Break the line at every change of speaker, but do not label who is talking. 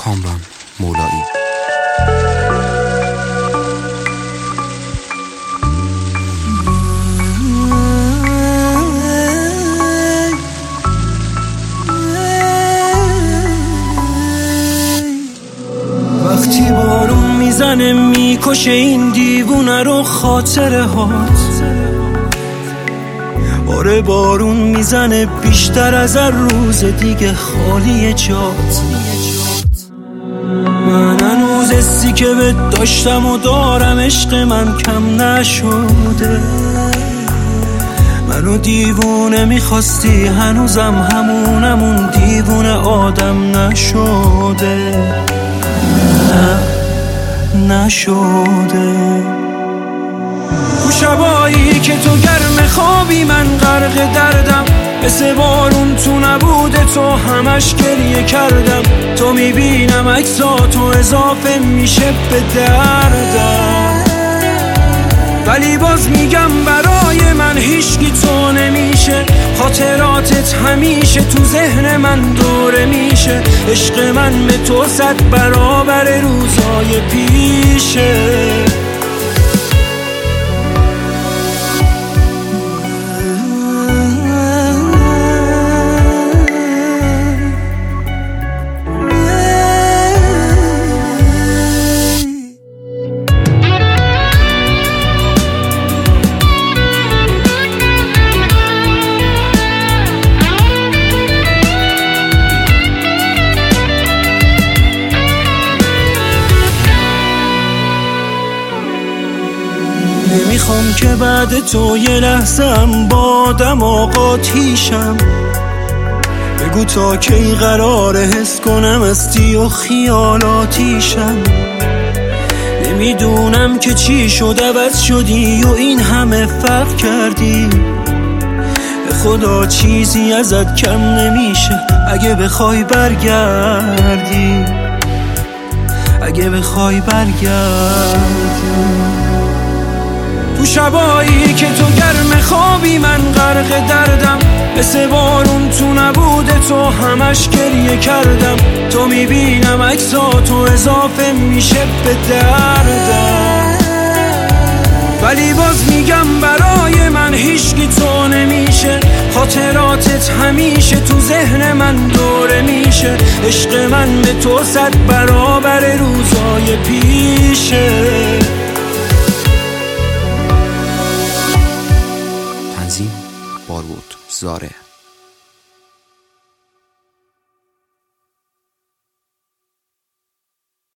کامران مولایی.
وقتی بارون میزنه میکشه این دیوونه رو خاطره هات، آره بارون میزنه بیشتر از هر روز دیگه خالی جات. من هنوز حسی که بهت داشتم و دارم عشق من کم نشده، منو دیوونه میخواستی هنوزم همون دیوونه آدم نشده، نشده. تو شبایی که تو گرم خوابی من غرق دردم، مثل بارون تو نبوده تو همش گریه کردم. تو میبینم عکساتو اضافه میشه به دردم، ولی باز میگم برای من هیچکی تو نمیشه. خاطراتت همیشه تو ذهن من دوره میشه. عشق من به تو 100 برابر روزای پیشه. نمیخوام که بعد تو یه لحظه‌ام بادم آقاتیشم. بگو تا کی قراره حس کنم استی و خیالاتیشم. نمیدونم که چی شد عوض شدی و این همه فرق کردی. به خدا چیزی ازت کم نمیشه اگه بخوای برگردی، اگه بخوای برگردی. تو شبایی که تو گرم خوابی من غرق دردم، مثل بارون تو نبوده تو همش گریه کردم. تو میبینم عکساتو اضافه میشه به دردم، ولی باز میگم برای من هیچکی تو نمیشه. خاطراتت همیشه تو ذهن من دوره میشه. عشق من به تو 100 برابر روزای پیشه.
تنظیم بارود زاره.